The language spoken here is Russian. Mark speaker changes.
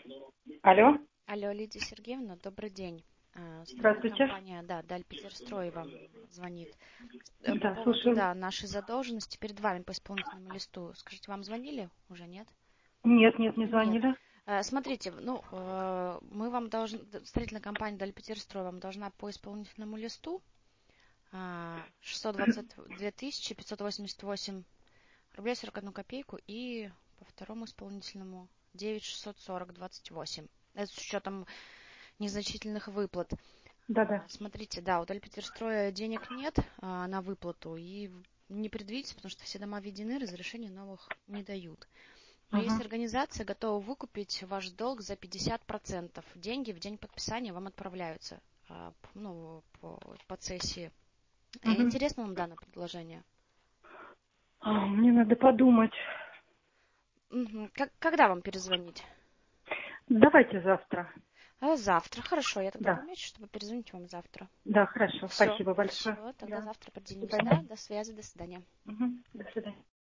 Speaker 1: Алло,
Speaker 2: Алло, Лидия Сергеевна, добрый день. Строительная
Speaker 1: здравствуйте.
Speaker 2: компания, да, Даль Питерстрой вам звонит. По
Speaker 1: Да,
Speaker 2: поводу,
Speaker 1: слушаю.
Speaker 2: да, нашей задолженности перед вами по исполнительному листу. Скажите, вам звонили? Уже нет?
Speaker 1: Нет, не
Speaker 2: Нет.
Speaker 1: звонили.
Speaker 2: Смотрите, ну, мы вам должны, строительная компания Даль Питерстрой вам должна по исполнительному листу 622 588 рублей 41 копейку и по второму исполнительному 9 640 28. Это с учетом незначительных выплат.
Speaker 1: Да-да.
Speaker 2: Смотрите, да, у Дальпетерстроя денег нет на выплату и не предвидится, потому что все дома введены, разрешений новых не дают. Но
Speaker 1: Угу,
Speaker 2: есть организация, готова выкупить ваш долг за 50%. Деньги в день подписания вам отправляются ну, по цессии.
Speaker 1: угу.
Speaker 2: Интересно вам данное предложение?
Speaker 1: Мне надо подумать.
Speaker 2: Мгм. Когда вам перезвонить?
Speaker 1: Давайте завтра.
Speaker 2: Завтра. Хорошо, я тогда
Speaker 1: Да,
Speaker 2: помечу, чтобы перезвонить вам завтра.
Speaker 1: да, хорошо.
Speaker 2: Все,
Speaker 1: Спасибо большое.
Speaker 2: все, тогда
Speaker 1: Да.
Speaker 2: завтра
Speaker 1: До
Speaker 2: поднимемся. Да,
Speaker 1: свидания.
Speaker 2: до связи, до свидания.
Speaker 1: Угу. До свидания.